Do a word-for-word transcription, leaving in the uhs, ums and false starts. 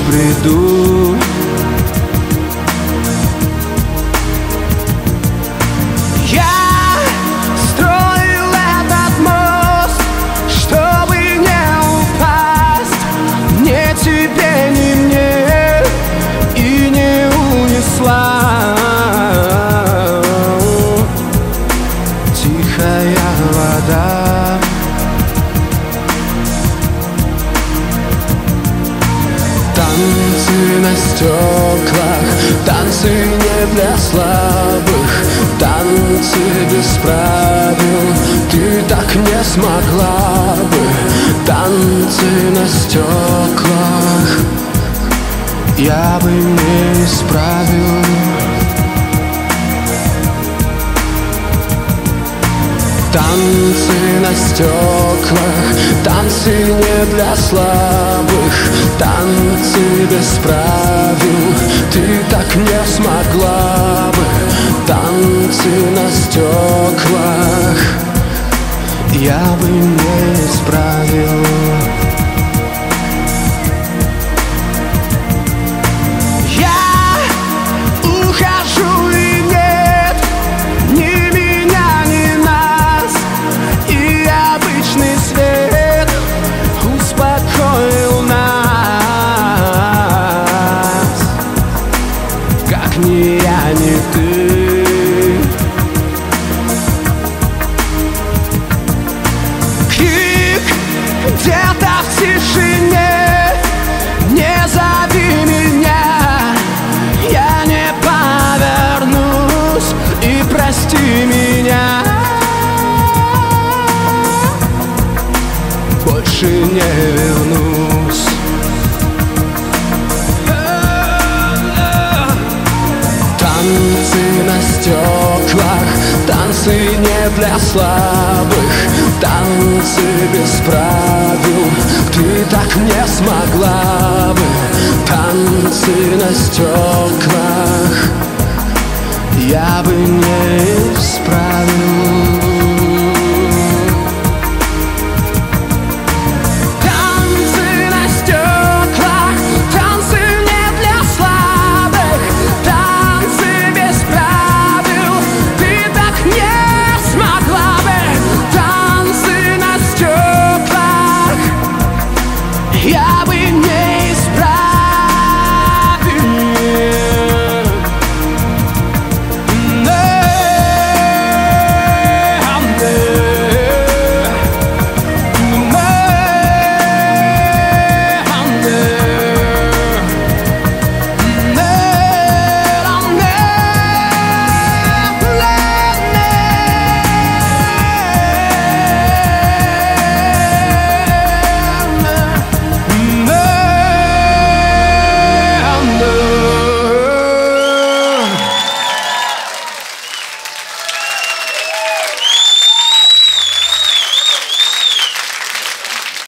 бреду. Я строил этот мост, чтобы не упасть. Ни тебе, ни мне, и не унесла тихая вода. Танцы на стеклах, танцы не для слабых, танцы без правил, ты так не смогла бы. Танцы на стеклах я бы не исправил. Танцы на стеклах, танцы не для слабых, танцы без правил, ты так не смогла бы. Танцы на стеклах я бы не исправил. Ни я, ни ты. Крик где-то в тишине, не зови меня, я не повернусь, и прости меня. Больше не вернусь. Танцы на стеклах, танцы не для слабых, танцы без правил, ты так не смогла бы. Танцы на стеклах я бы не